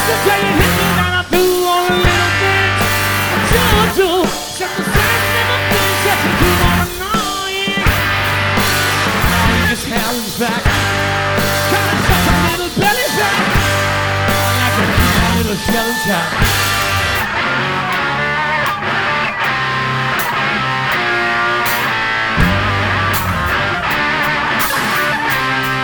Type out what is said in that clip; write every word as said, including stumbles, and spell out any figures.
to tell you, hit me down, I do all a little bit. Juju, set the same never been set to keep on annoying. Now he just hands back, trying to suck a little belly back, like a little shell and tap.